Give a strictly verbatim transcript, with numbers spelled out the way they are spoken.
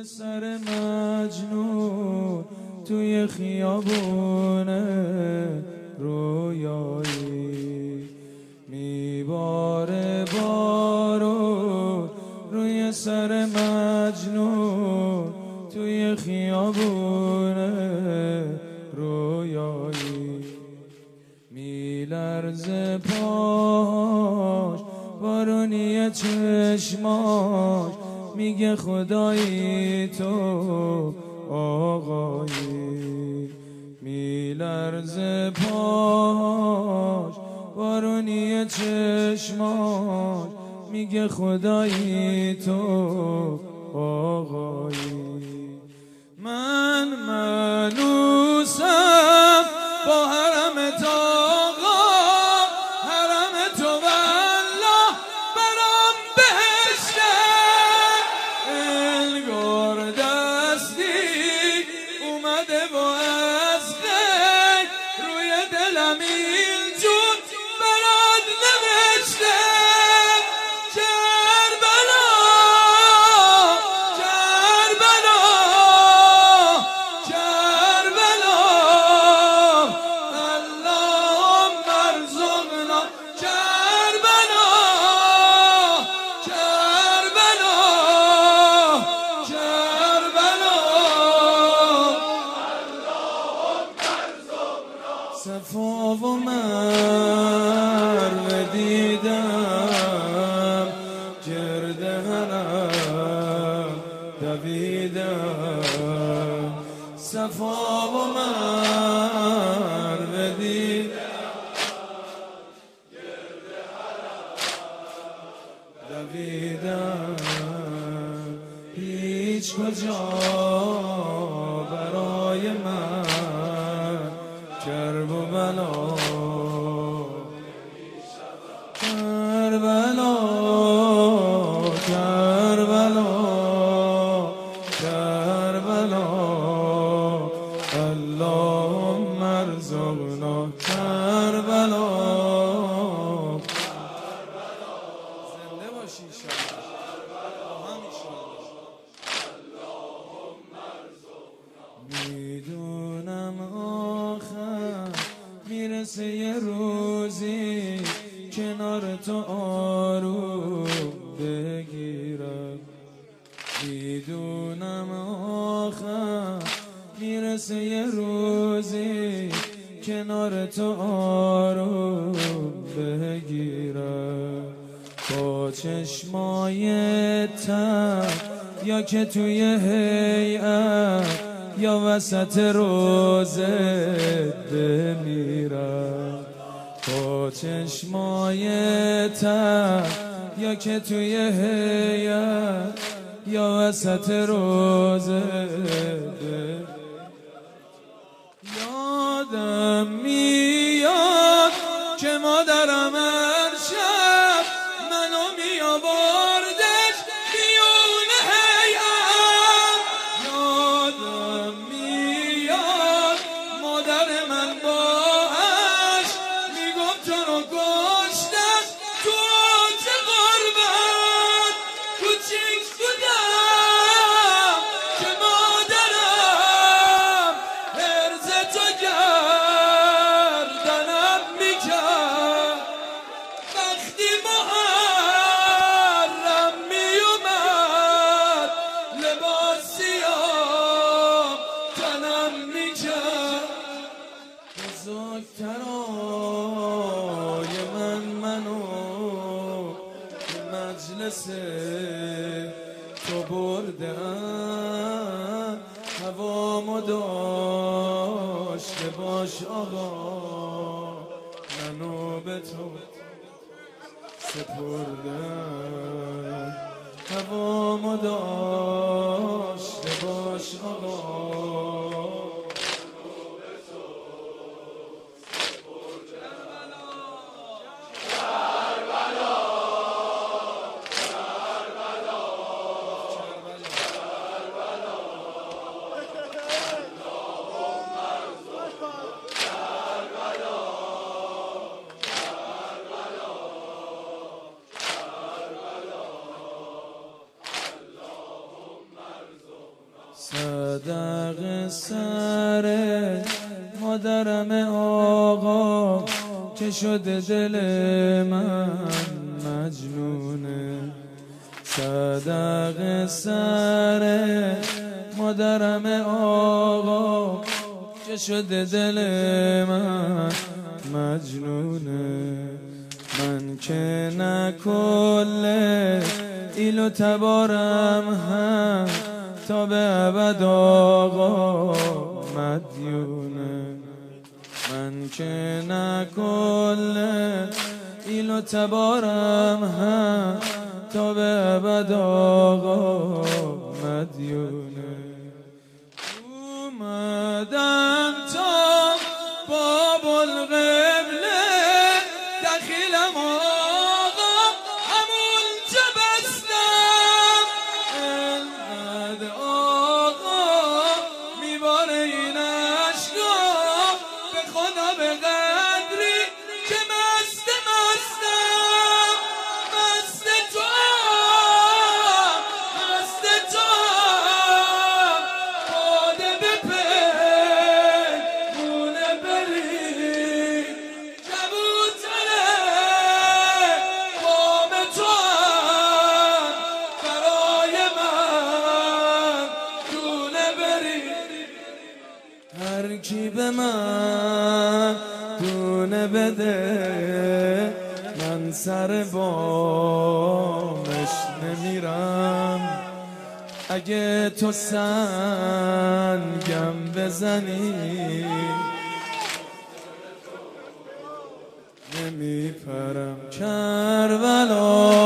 سر مجنون توی خیابونه رویایی میباره بارون روی سر مجنون توی خیابونه رویایی میلرزه پاش بارونی چشماش میگه خدایی تو آقایی میلرزه پاش بارونی چشماش میگه خدایی تو آقایی من منوسم با حرم آقا حرم تو والله برام بهشته انگار دستی اومده و از غیر روی دلم اینجور برات نوشته کربلا کربلا کربلا اللهم ارزقنا کربلا کربلا کربلا صفا و مروه دیدم گرد حرم دویدم صفا و مروه دیدم گرد حرم دویدم هیچ کجا برای من کرب و بلا کربلا کربلا کربلا اللهم ارزقنا کربلا زنده باشی میدونم آخر میرسه یه روزی کنار تو آروم بگیرم میدونم آخر میرسه یه روزی کنار تو آروم بگیرم با چشمای تر یا که توی هیئت یا وسط روزه بمیرم با چشمای تر یا که توی هیئت یا وسط روزه بمیرم یادم میاد که مادرم هر شب منو میآوردش بیرون هیئت یادم میاد مادر من با اش میگفت تو رو کشتن تو چه غربت کوچیک بودم که مادرم هرز تو گردنم میکرد وقتی محرم میومد لباس سیاه تنم میکرد بزرگترای من منو به مجلس تو بردن هوامو داشته باش آقا منو به تو سپردن هوامو داشته باش آقا صدق سر مادرم آقا که شده دل من مجنونه. صدق سر مادرم آقا که شده دل من مجنونه. من که نه کل ایلو تبارم هم تا به ابد آقا مدیونه. من که نه کل ایلو تبارم هم تا به ابد آقا مدیونه. اومدم تا باب القبله دخیلم آقا همون جا بستم. انقدر آقا میباره این عشقا به خدا به قدری که مست مستم. مست تو مست تو باده به پیمونه بری جبوتره قام تو هم برای من دونه بری. هر کی به من دونه بده من سر بامش نمیرم. اگه تو سنگم بزنی نمیپرم. کربلا